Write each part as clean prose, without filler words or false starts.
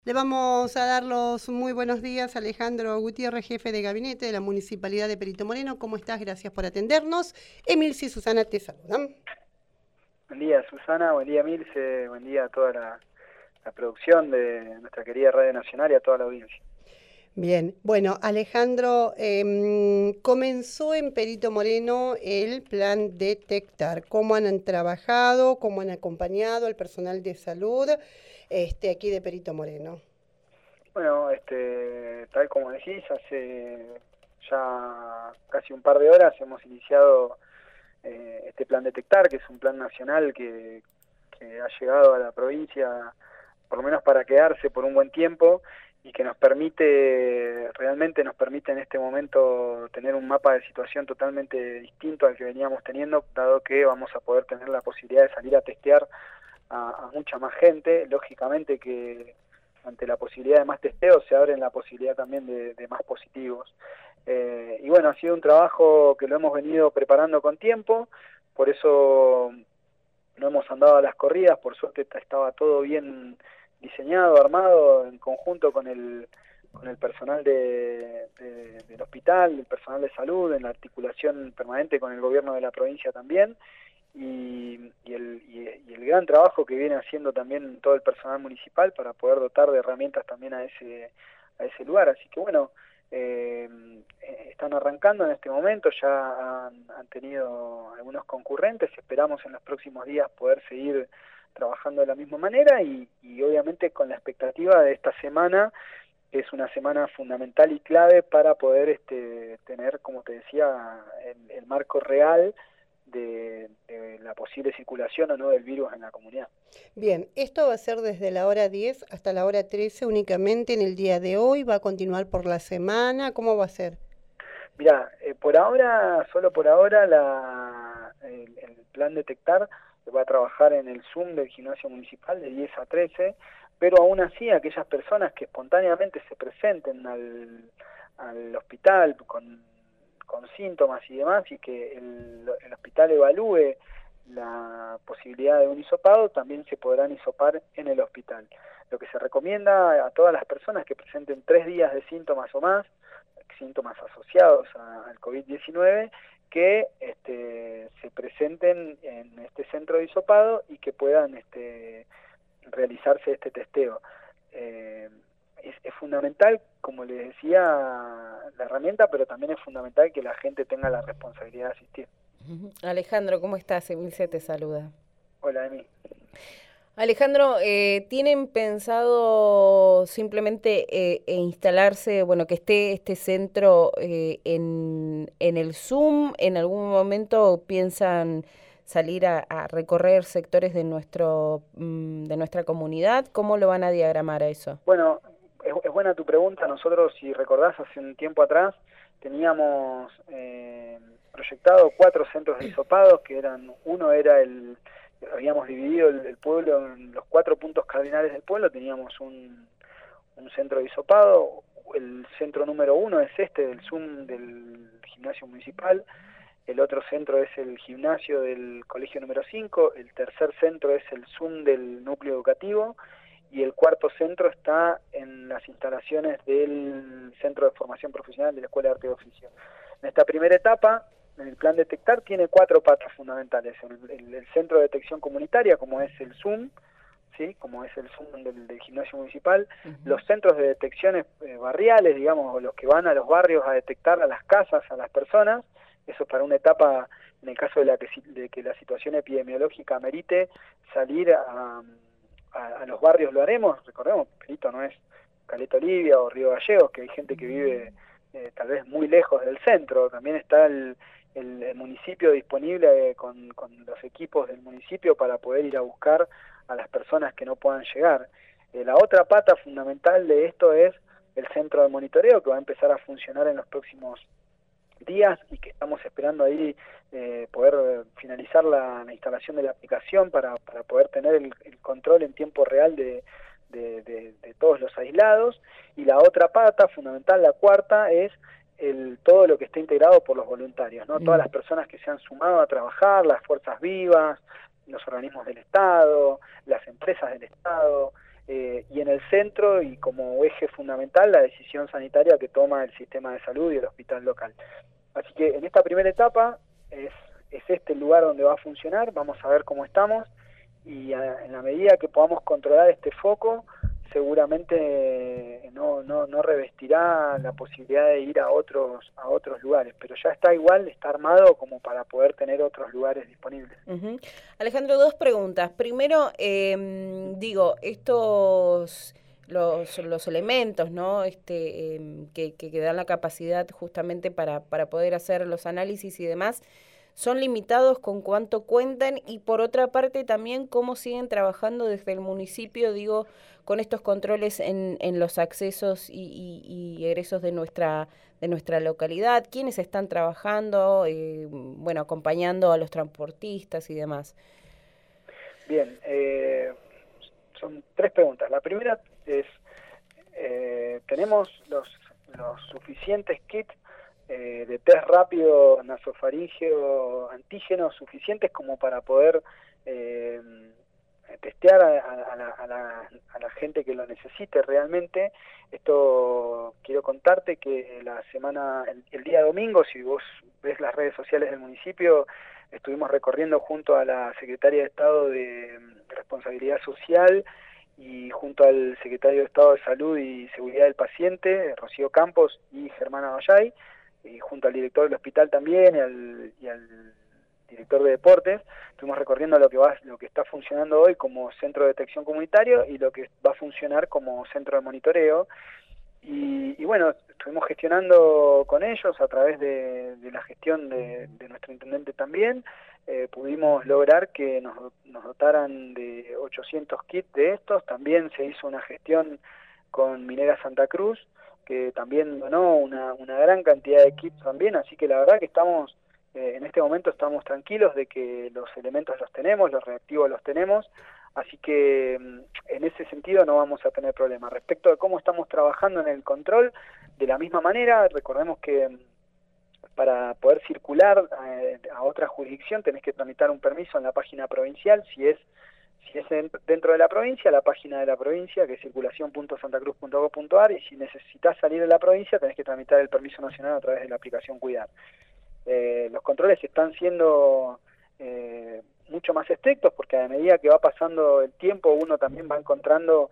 Le vamos a dar los muy buenos días a Alejandro Gutiérrez, jefe de gabinete de la Municipalidad de Perito Moreno. ¿Cómo estás? Gracias por atendernos. Emilce y Susana te saludan. Buen día, Susana, buen día, Milce, buen día a toda la producción de nuestra querida Radio Nacional y a toda la audiencia. Bien, bueno, Alejandro, comenzó en Perito Moreno el plan Detectar. ¿Cómo han trabajado, cómo han acompañado al personal de salud aquí de Perito Moreno? Bueno, tal como decís, hace ya casi un par de horas hemos iniciado este plan Detectar, que es un plan nacional que ha llegado a la provincia, por lo menos para quedarse por un buen tiempo, y que realmente nos permite en este momento tener un mapa de situación totalmente distinto al que veníamos teniendo, dado que vamos a poder tener la posibilidad de salir a testear a mucha más gente. Lógicamente que ante la posibilidad de más testeos se abre la posibilidad también de más positivos. Y bueno, ha sido un trabajo que lo hemos venido preparando con tiempo, por eso no hemos andado a las corridas, por suerte estaba todo bien diseñado, armado, en conjunto con el personal del hospital, el personal de salud, en la articulación permanente con el gobierno de la provincia también, y el gran trabajo que viene haciendo también todo el personal municipal para poder dotar de herramientas también a ese lugar. Así que bueno, están arrancando en este momento, ya han tenido algunos concurrentes, esperamos en los próximos días poder seguir trabajando de la misma manera y obviamente con la expectativa de esta semana, que es una semana fundamental y clave para poder tener, como te decía, el marco real de la posible circulación o no del virus en la comunidad. Bien, esto va a ser desde la hora 10 hasta la hora 13 únicamente en el día de hoy. ¿Va a continuar por la semana? ¿Cómo va a ser? Mira, por ahora, solo por ahora, el plan Detectar va a trabajar en el Zoom del gimnasio municipal de 10 a 13, pero aún así aquellas personas que espontáneamente se presenten al hospital con síntomas y demás, y que el hospital evalúe la posibilidad de un hisopado, también se podrán hisopar en el hospital. Lo que se recomienda a todas las personas que presenten 3 días de síntomas o más, síntomas asociados al COVID-19, que se presenten en este centro de hisopado y que puedan realizarse este testeo. Es fundamental, como les decía, la herramienta, pero también es fundamental que la gente tenga la responsabilidad de asistir. Alejandro, ¿cómo estás? Emilce te saluda. Hola, Emi. Alejandro, ¿tienen pensado simplemente instalarse, bueno, que esté este centro en el Zoom? ¿En algún momento piensan salir a recorrer sectores de de nuestra comunidad? ¿Cómo lo van a diagramar a eso? Bueno, es buena tu pregunta. Nosotros, si recordás, hace un tiempo atrás teníamos proyectado 4 centros de hisopados, uno era habíamos dividido el pueblo en los 4 puntos cardinales del pueblo, teníamos un centro de hisopado. El centro número 1 es del Zoom del gimnasio municipal. El otro centro es el gimnasio del colegio número 5, el tercer centro es el Zoom del núcleo educativo, y el cuarto centro está en las instalaciones del Centro de Formación Profesional de la Escuela de Arte y Oficio. En esta primera etapa, en el plan Detectar, tiene 4 patas fundamentales. El centro de detección comunitaria, como es el Zoom, ¿sí? Como es el Zoom del gimnasio municipal, los centros de detecciones barriales, digamos, los que van a los barrios a detectar a las casas, a las personas. Eso para una etapa, en el caso de que la situación epidemiológica amerite salir a los barrios, lo haremos. Recordemos, Perito no es Caleta Olivia o Río Gallegos, que hay gente que vive tal vez muy lejos del centro. También está el municipio disponible con los equipos del municipio para poder ir a buscar a las personas que no puedan llegar. La otra pata fundamental de esto es el centro de monitoreo, que va a empezar a funcionar en los próximos días y que estamos esperando ahí poder finalizar la instalación de la aplicación para poder tener el control en tiempo real de todos los aislados. Y la otra pata fundamental, la cuarta, es todo lo que está integrado por los voluntarios, ¿no? Todas las personas que se han sumado a trabajar, las fuerzas vivas, los organismos del Estado, las empresas del Estado, y en el centro y como eje fundamental la decisión sanitaria que toma el sistema de salud y el hospital local. Así que en esta primera etapa es este el lugar donde va a funcionar, vamos a ver cómo estamos y en la medida que podamos controlar este foco, seguramente no revestirá la posibilidad de ir a otros lugares, pero ya está igual, está armado como para poder tener otros lugares disponibles. Uh-huh. Alejandro, dos preguntas. Primero, estos los elementos, ¿no? Que dan la capacidad justamente para poder hacer los análisis y demás, ¿son limitados con cuánto cuentan? Y por otra parte también, ¿cómo siguen trabajando desde el municipio, con estos controles en los accesos y egresos de nuestra localidad? ¿Quiénes están trabajando, acompañando a los transportistas y demás? Bien, son tres preguntas. La primera es, tenemos los suficientes kits de test rápido nasofaríngeo antígenos suficientes como para poder testear a la gente que lo necesite realmente. Esto quiero contarte que el día domingo, si vos ves las redes sociales del municipio, estuvimos recorriendo junto a la Secretaria de Estado de Responsabilidad Social y junto al Secretario de Estado de Salud y Seguridad del Paciente, Rocío Campos y Germana Vallay, y junto al director del hospital también y al director de deportes, estuvimos recorriendo lo que está funcionando hoy como centro de detección comunitario y lo que va a funcionar como centro de monitoreo. Y bueno, estuvimos gestionando con ellos a través de la gestión de nuestro intendente también. Pudimos lograr que nos dotaran de 800 kits de estos. También se hizo una gestión con Minera Santa Cruz, que también donó una gran cantidad de kits también, así que la verdad que estamos, en este momento estamos tranquilos de que los elementos los tenemos, los reactivos los tenemos, así que en ese sentido no vamos a tener problemas. Respecto de cómo estamos trabajando en el control, de la misma manera, recordemos que para poder circular a otra jurisdicción tenés que tramitar un permiso en la página provincial, si es dentro de la provincia, la página de la provincia, que es circulación.santacruz.gov.ar, y si necesitas salir de la provincia, tenés que tramitar el permiso nacional a través de la aplicación Cuidar. Los controles están siendo mucho más estrictos, porque a medida que va pasando el tiempo, uno también va encontrando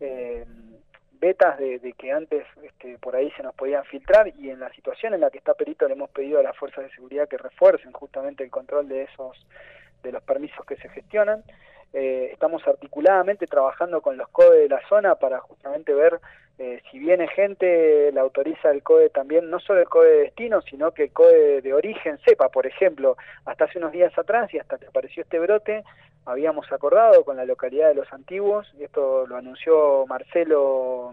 vetas de que antes por ahí se nos podían filtrar, y en la situación en la que está Perito le hemos pedido a las fuerzas de seguridad que refuercen justamente el control de los permisos que se gestionan. Estamos articuladamente trabajando con los CODE de la zona para justamente ver si viene gente, la autoriza el CODE también, no solo el CODE de destino, sino que el CODE de origen sepa. Por ejemplo, hasta hace unos días atrás y hasta que apareció este brote, habíamos acordado con la localidad de Los Antiguos, y esto lo anunció Marcelo,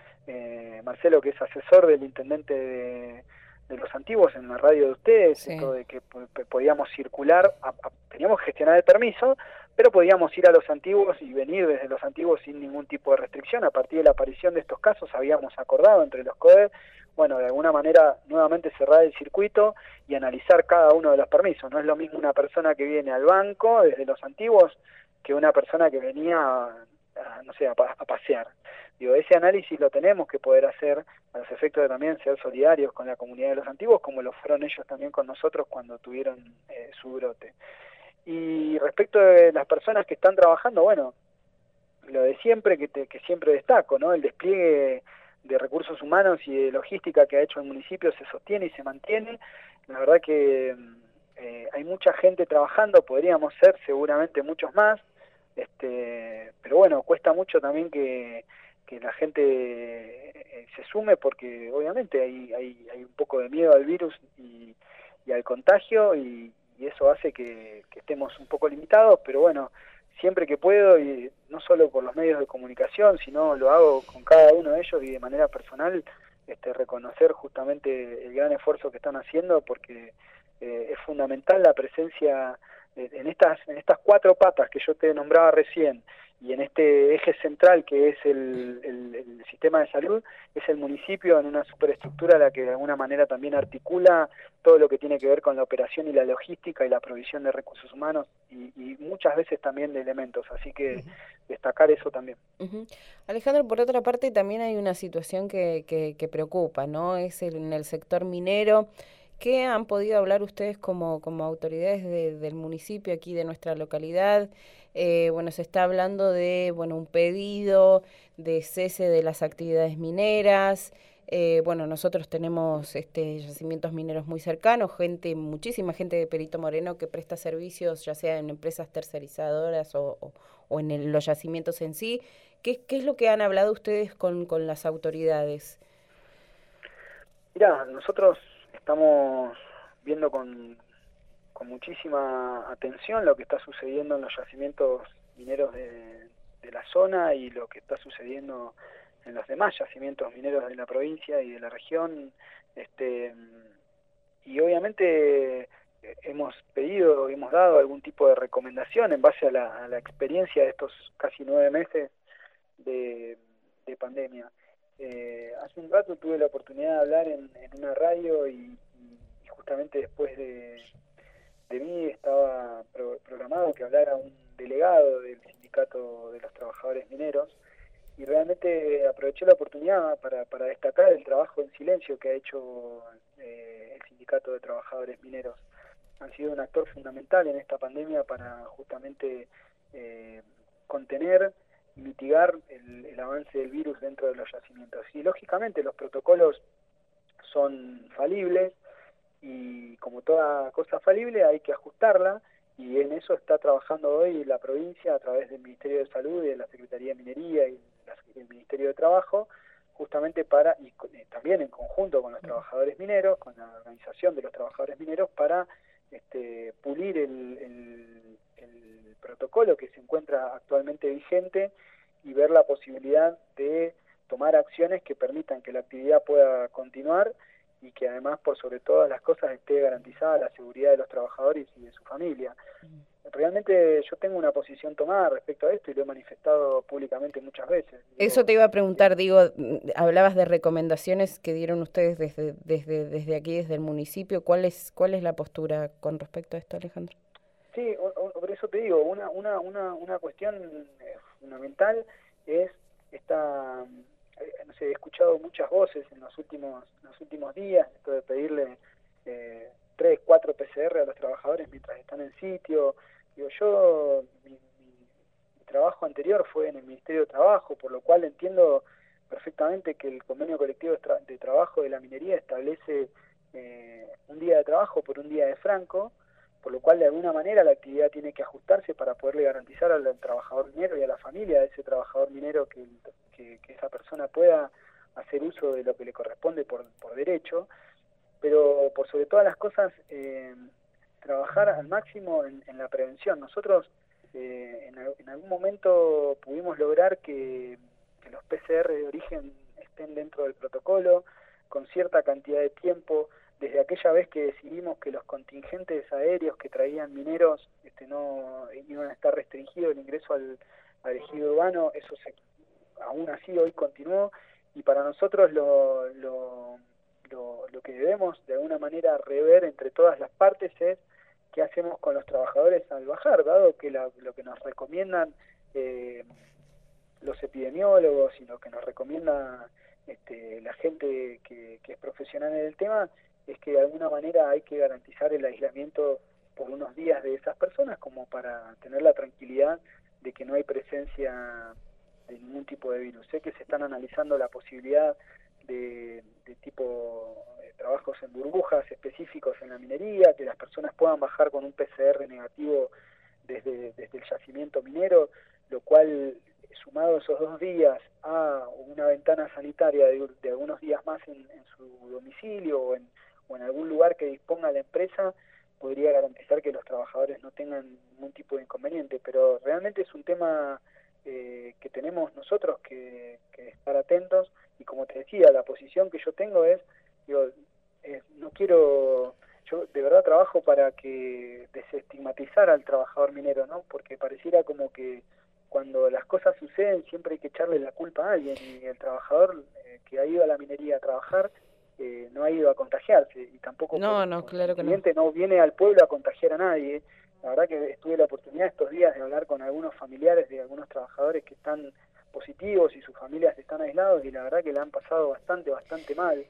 que es asesor del intendente de Los Antiguos en la radio de ustedes, sí. Esto de que podíamos circular, teníamos que gestionar el permiso, pero podíamos ir a Los Antiguos y venir desde Los Antiguos sin ningún tipo de restricción. A partir de la aparición de estos casos habíamos acordado entre los CODE, bueno, de alguna manera nuevamente cerrar el circuito y analizar cada uno de los permisos. No es lo mismo una persona que viene al banco desde Los Antiguos que una persona que venía a pasear. Digo, ese análisis lo tenemos que poder hacer a los efectos de también ser solidarios con la comunidad de Los Antiguos, como lo fueron ellos también con nosotros cuando tuvieron su brote. Y respecto de las personas que están trabajando, bueno, lo de siempre, que siempre destaco, ¿no? El despliegue de recursos humanos y de logística que ha hecho el municipio se sostiene y se mantiene. La verdad que hay mucha gente trabajando, podríamos ser seguramente muchos más, pero bueno, cuesta mucho también que la gente se sume, porque obviamente hay un poco de miedo al virus y al contagio, y eso hace que estemos un poco limitados, pero bueno, siempre que puedo, y no solo por los medios de comunicación, sino lo hago con cada uno de ellos y de manera personal, reconocer justamente el gran esfuerzo que están haciendo, porque es fundamental la presencia en estas cuatro patas que yo te nombraba recién, y en este eje central que es el sistema de salud, es el municipio en una superestructura la que de alguna manera también articula todo lo que tiene que ver con la operación y la logística y la provisión de recursos humanos y muchas veces también de elementos, así que destacar eso también. Alejandro, por otra parte también hay una situación que preocupa, ¿no? Es en el sector minero. ¿Qué han podido hablar ustedes como autoridades del municipio aquí de nuestra localidad? Bueno, se está hablando de un pedido de cese de las actividades mineras. Bueno, nosotros tenemos yacimientos mineros muy cercanos, muchísima gente de Perito Moreno que presta servicios, ya sea en empresas tercerizadoras o en los yacimientos en sí. ¿Qué es lo que han hablado ustedes con las autoridades? Mirá, nosotros estamos viendo con muchísima atención lo que está sucediendo en los yacimientos mineros de la zona y lo que está sucediendo en los demás yacimientos mineros de la provincia y de la región, y obviamente hemos dado algún tipo de recomendación en base a la experiencia de estos casi 9 meses de pandemia. Hace un rato tuve la oportunidad de hablar en una radio y justamente después de mí estaba programado que hablara un delegado del sindicato de los trabajadores mineros y realmente aproveché la oportunidad para destacar el trabajo en silencio que ha hecho el sindicato de trabajadores mineros. Han sido un actor fundamental en esta pandemia para justamente contener y mitigar el avance del virus dentro de los yacimientos. Y lógicamente los protocolos son falibles, y como toda cosa falible hay que ajustarla, y en eso está trabajando hoy la provincia a través del Ministerio de Salud y de la Secretaría de Minería y el Ministerio de Trabajo, justamente y también en conjunto con los trabajadores mineros, con la organización de los trabajadores mineros, para pulir el protocolo que se encuentra actualmente vigente y ver la posibilidad de tomar acciones que permitan que la actividad pueda continuar y que además, por sobre todas las cosas, esté garantizada la seguridad de los trabajadores y de su familia. Realmente yo tengo una posición tomada respecto a esto y lo he manifestado públicamente muchas veces. Eso te iba a preguntar, hablabas de recomendaciones que dieron ustedes desde aquí, desde el municipio. ¿Cuál es la postura con respecto a esto, Alejandro? Sí, por eso te digo, una cuestión fundamental es esta... no sé, he escuchado muchas voces en los últimos días, esto de pedirle 3, 4 PCR a los trabajadores mientras están en sitio. Digo, mi trabajo anterior fue en el Ministerio de Trabajo, por lo cual entiendo perfectamente que el convenio colectivo de trabajo de la minería establece un día de trabajo por un día de franco, por lo cual de alguna manera la actividad tiene que ajustarse para poderle garantizar al trabajador minero y a la familia de ese trabajador minero que esa persona pueda hacer uso de lo que le corresponde por derecho, pero por sobre todas las cosas trabajar al máximo en la prevención. Nosotros en algún momento pudimos lograr que los PCR de origen estén dentro del protocolo con cierta cantidad de tiempo. Desde aquella vez que decidimos que los contingentes aéreos que traían mineros no iban a estar restringidos el ingreso al ejido urbano, eso aún así hoy continuó, y para nosotros lo que debemos de alguna manera rever entre todas las partes es qué hacemos con los trabajadores al bajar, dado que lo que nos recomiendan los epidemiólogos y lo que nos recomienda la gente que es profesional en el tema, es que de alguna manera hay que garantizar el aislamiento por unos días de esas personas como para tener la tranquilidad de que no hay presencia de ningún tipo de virus. Sé que se están analizando la posibilidad de tipo trabajos en burbujas específicos en la minería, que las personas puedan bajar con un PCR negativo desde el yacimiento minero, lo cual, sumado esos 2 días a una ventana sanitaria de algunos días más en su domicilio o en algún lugar que disponga la empresa, podría garantizar que los trabajadores no tengan ningún tipo de inconveniente. Pero realmente es un tema que tenemos nosotros que estar atentos, y como te decía, la posición que yo tengo es, no quiero yo de verdad trabajo para que desestigmatizar al trabajador minero, ¿no? Porque pareciera como que cuando las cosas suceden siempre hay que echarle la culpa a alguien, y el trabajador que ha ido a la minería a trabajar no ha ido a contagiarse, y tampoco No, claro que no. no viene al pueblo a contagiar a nadie. La verdad que tuve la oportunidad estos días de hablar con algunos familiares de algunos trabajadores que están positivos y sus familias están aislados, y la verdad que la han pasado bastante mal,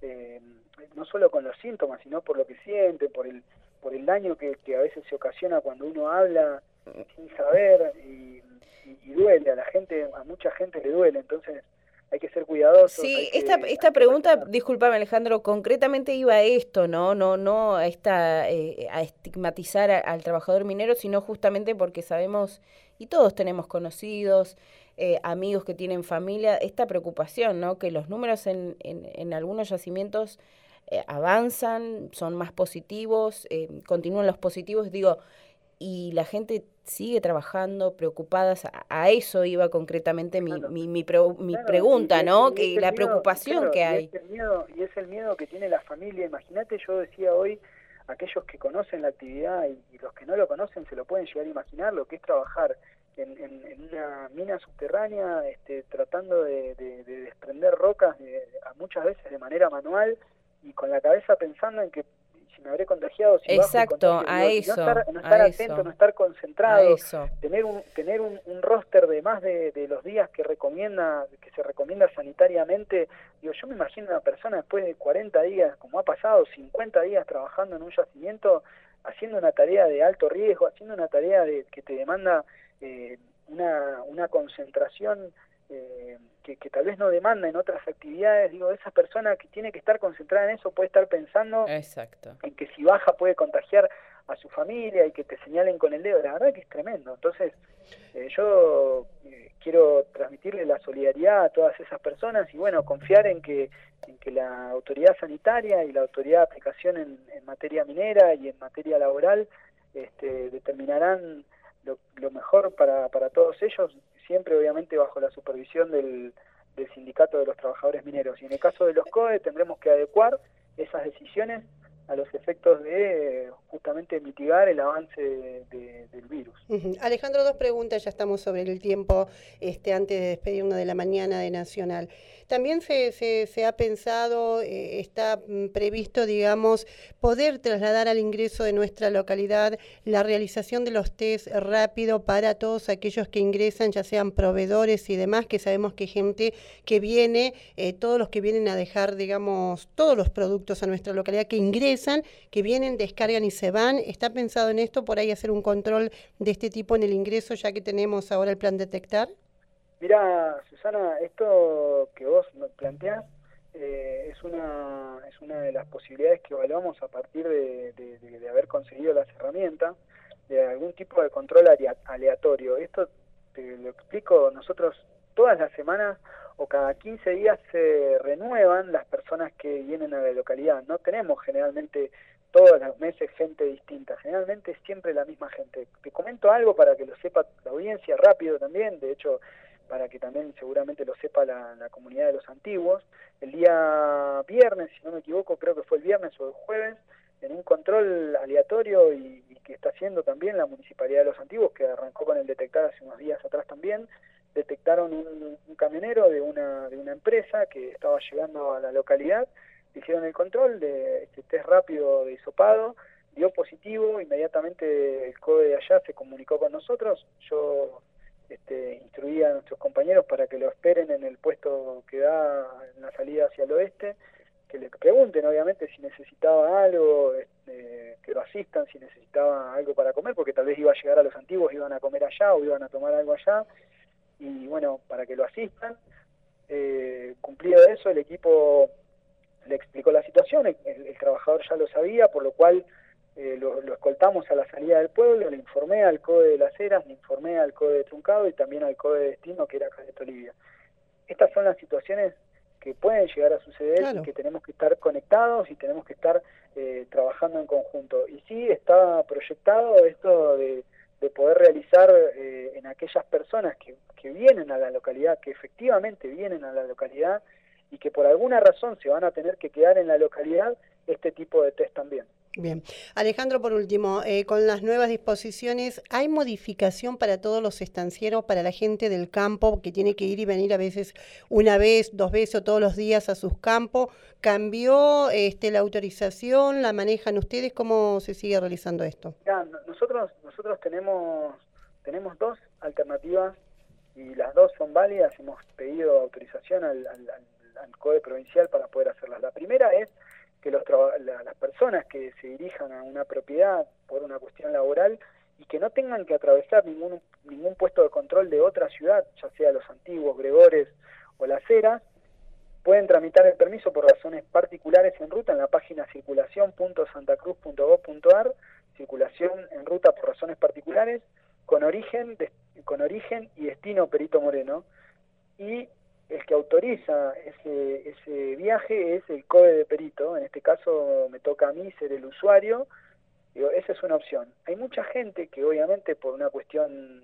no solo con los síntomas, sino por lo que sienten, por el daño que a veces se ocasiona cuando uno habla sin saber, y duele a mucha gente le duele. Entonces hay que ser cuidadosos. Sí, esta pregunta, discúlpame Alejandro, concretamente iba a esto, no a a estigmatizar al trabajador minero, sino justamente porque sabemos, y todos tenemos conocidos, amigos que tienen familia, esta preocupación, ¿no? Que los números en algunos yacimientos avanzan, son más positivos, continúan los positivos, digo, y la gente sigue trabajando, preocupadas. A eso iba concretamente mi pregunta, ¿no? Que la preocupación que hay. Y es el miedo que tiene la familia. Imagínate, yo decía hoy, aquellos que conocen la actividad y los que no lo conocen se lo pueden llegar a imaginar, lo que es trabajar en una mina subterránea, tratando de desprender rocas, muchas veces de manera manual, y con la cabeza pensando en que si me habré contagiado, si exacto, bajo el a eso, no estar atento, no estar concentrado, tener un roster de más de los días que se recomienda sanitariamente. Digo, yo me imagino una persona después de 40 días, como ha pasado, 50 días trabajando en un yacimiento, haciendo una tarea de alto riesgo, haciendo una tarea que te demanda una concentración que tal vez no demanda en otras actividades. Digo, esa persona que tiene que estar concentrada en eso puede estar pensando en que si baja puede contagiar a su familia y que te señalen con el dedo. La verdad que es tremendo. Entonces yo quiero transmitirle la solidaridad a todas esas personas, y bueno, confiar en que la autoridad sanitaria y la autoridad de aplicación en materia minera y en materia laboral determinarán lo mejor para todos ellos, siempre obviamente bajo la supervisión del Sindicato de los Trabajadores Mineros. Y en el caso de los COE tendremos que adecuar esas decisiones a los efectos de justamente mitigar el avance del virus. Alejandro, dos preguntas, ya estamos sobre el tiempo, antes de despedirnos de la mañana de Nacional. También se ha pensado, está previsto, digamos, poder trasladar al ingreso de nuestra localidad la realización de los test rápido para todos aquellos que ingresan, ya sean proveedores y demás, que sabemos que gente que viene, todos los que vienen a dejar, digamos, todos los productos a nuestra localidad que ingresan, que vienen, descargan y se van. ¿Está pensado en esto, por ahí hacer un control de este tipo en el ingreso, ya que tenemos ahora el plan Detectar? Mira, Susana, esto que vos planteás es una de las posibilidades que evaluamos a partir de haber conseguido las herramientas de algún tipo de control aleatorio. Esto te lo explico, nosotros todas las semanas o cada 15 días se renuevan las personas que vienen a la localidad. No tenemos generalmente todos los meses gente distinta, generalmente es siempre la misma gente. Te comento algo para que lo sepa la audiencia rápido también, de hecho para que también seguramente lo sepa la comunidad de los antiguos. El día viernes, si no me equivoco, creo que fue el viernes o el jueves, en un control aleatorio y que está haciendo también la Municipalidad de los Antiguos, que arrancó con el Detectar hace unos días atrás también, detectaron un camionero de una empresa que estaba llegando a la localidad, hicieron el control de este test rápido de hisopado, dio positivo, inmediatamente el COE de allá se comunicó con nosotros, yo instruí a nuestros compañeros para que lo esperen en el puesto que da en la salida hacia el oeste, que le pregunten obviamente si necesitaba algo, que lo asistan, si necesitaba algo para comer, porque tal vez iba a llegar a los Antiguos, iban a comer allá o iban a tomar algo allá, y bueno, para que lo asistan. Cumplido eso, el equipo le explicó la situación, el trabajador ya lo sabía, por lo cual lo escoltamos a la salida del pueblo, le informé al COE de Las Heras, le informé al COE de Truncado y también al COE de Destino, que era Cadeto Olivia. Estas son las situaciones que pueden llegar a suceder, claro, y que tenemos que estar conectados y tenemos que estar trabajando en conjunto. Y sí está proyectado esto de poder realizar en aquellas personas que vienen a la localidad, que efectivamente vienen a la localidad y que por alguna razón se van a tener que quedar en la localidad, este tipo de test también. Bien. Alejandro, por último, con las nuevas disposiciones, ¿hay modificación para todos los estancieros, para la gente del campo que tiene que ir y venir a veces una vez, 2 veces o todos los días a sus campos? ¿Cambió la autorización? ¿La manejan ustedes? ¿Cómo se sigue realizando esto? Ya, nosotros tenemos dos alternativas y las dos son válidas. Hemos pedido autorización al COE provincial para poder hacerlas. La primera es que las personas que se dirijan a una propiedad por una cuestión laboral y que no tengan que atravesar ningún puesto de control de otra ciudad, ya sea Los Antiguos, Gregores o Las Heras, pueden tramitar el permiso por razones particulares en ruta en la página circulación.santacruz.gov.ar, circulación en ruta por razones particulares, con origen y destino Perito Moreno, y el que autoriza ese viaje es el COE de Perito. En este caso me toca a mí ser el usuario. Digo, esa es una opción. Hay mucha gente que obviamente por una cuestión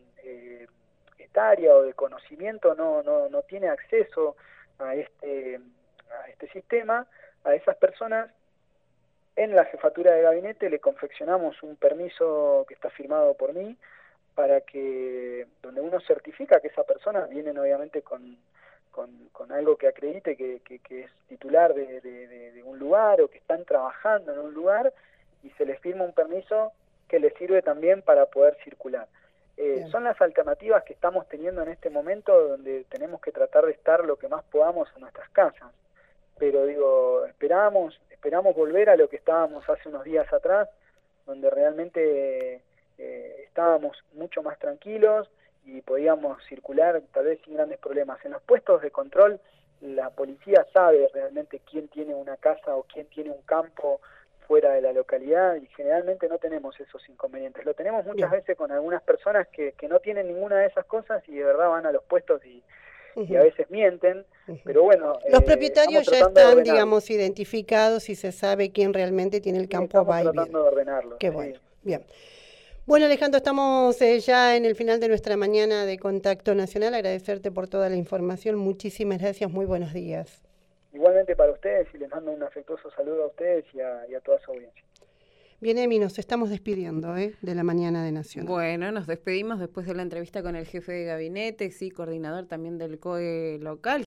etaria o de conocimiento no tiene acceso a este sistema. A esas personas en la jefatura de gabinete le confeccionamos un permiso que está firmado por mí, para que donde uno certifica que esa persona vienen obviamente con algo que acredite que es titular de un lugar o que están trabajando en un lugar, y se les firma un permiso que les sirve también para poder circular. Son las alternativas que estamos teniendo en este momento, donde tenemos que tratar de estar lo que más podamos en nuestras casas. Pero digo, esperamos volver a lo que estábamos hace unos días atrás, donde realmente estábamos mucho más tranquilos y podíamos circular tal vez sin grandes problemas. En los puestos de control la policía sabe realmente quién tiene una casa o quién tiene un campo fuera de la localidad, y generalmente no tenemos esos inconvenientes. Lo tenemos muchas veces con algunas personas que no tienen ninguna de esas cosas y de verdad van a los puestos y a veces mienten, pero bueno... Los propietarios ya están, digamos, identificados y se sabe quién realmente tiene el campo. Estamos tratando de ordenarlo. Qué bueno, bien. Bueno, Alejandro, estamos ya en el final de nuestra mañana de Contacto Nacional. Agradecerte por toda la información. Muchísimas gracias, muy buenos días. Igualmente para ustedes, y les mando un afectuoso saludo a ustedes y a toda su audiencia. Bien, Emi, nos estamos despidiendo de la mañana de Nacional. Bueno, nos despedimos después de la entrevista con el jefe de gabinete, sí, coordinador también del COE local.